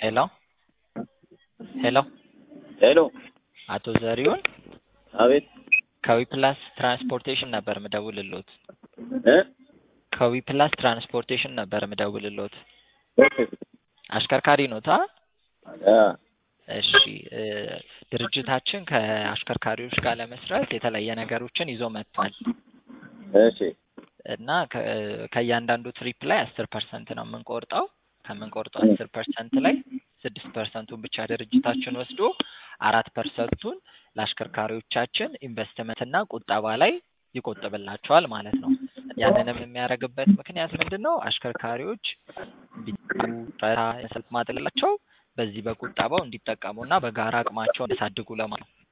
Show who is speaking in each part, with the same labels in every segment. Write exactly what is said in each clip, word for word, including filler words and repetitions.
Speaker 1: ሄሎ ሄሎ
Speaker 2: ሄሎ
Speaker 1: አቶ ዘሪሁን
Speaker 2: አቤት
Speaker 1: ከዊፕላስ ትራንስፖርቴሽን ነበር ምደውልልዎት።
Speaker 2: እ
Speaker 1: ከዊፕላስ ትራንስፖርቴሽን ነበር ምደውልልዎት። አሽከርካሪ ኖታ?
Speaker 2: አ
Speaker 1: እሺ ድርጅታችን ከአሽከርካሪዎች ጋር ለመስራት የተለያየ ነገሮችን ይዞ መጥቷል።
Speaker 2: እሺ
Speaker 1: እና ከእያንዳንዱ ትሪፕ ላይ አስር ፐርሰንት ነው የምንቆርጠው። ከምንቆርጠው አስር ፐርሰንት ላይ ስድስት ፐርሰንቱን ብቻ ድርጅታችን ወስዶ አራት ፐርሰንቱን ለአሽከርካሪዎቻችን ኢንቨስትመንት እና ቁጠባ ላይ ይቆጥብላቸዋል ማለት ነው። ያንንም የሚያደርግበት ምክንያት ምንድነው? አሽከርካሪዎች ቢጡ ረታ የሰልፍ ማጥላቸው በዚህ በቁጠባው እንዲጠቀሙና በጋራ አቅማቸው እንዲያሳድጉ ለማለት ነው።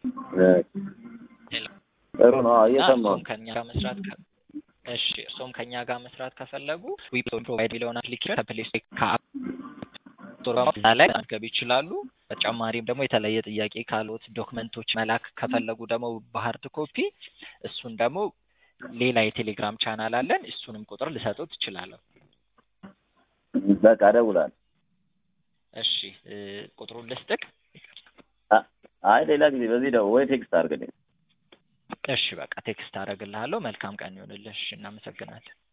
Speaker 2: ጥሩ ነው። እየሰማሁ
Speaker 1: ከኛ ጋር መስራት ከ እሺ እርሶም ከኛ ጋር መስራት ከፈለጉ ዊፕላስ ፕሮቫይድ የሚለውን አፕሊኬሽን ከፕሌይ ስቶር ከአፕ ስቶር ላይ ማግኘት ይችላሉ። በተጨማሪም ደግሞ የተለየ ጥያቄ ካሉት ዶክመንቶች መላክ ከፈለጉ ደግሞ በሃርድ ኮፒ እሱን ደግሞ ሌላ የቴሌግራም ቻናል አለን። እሱንም ቁጥር ልሰጡት እችላለሁ።
Speaker 2: በቃ እደውላለሁ።
Speaker 1: እሺ ቁጥሩን ልስጥክ?
Speaker 2: አይ ሌላ ጊዜ በዚህ ደው ወይ ቴክስት አድርግልኝ።
Speaker 1: እሺ በቃ ቴክስት አደርግልሃለሁ። መልካም ቀን ይሁንልሽ። እናመሰግናለን።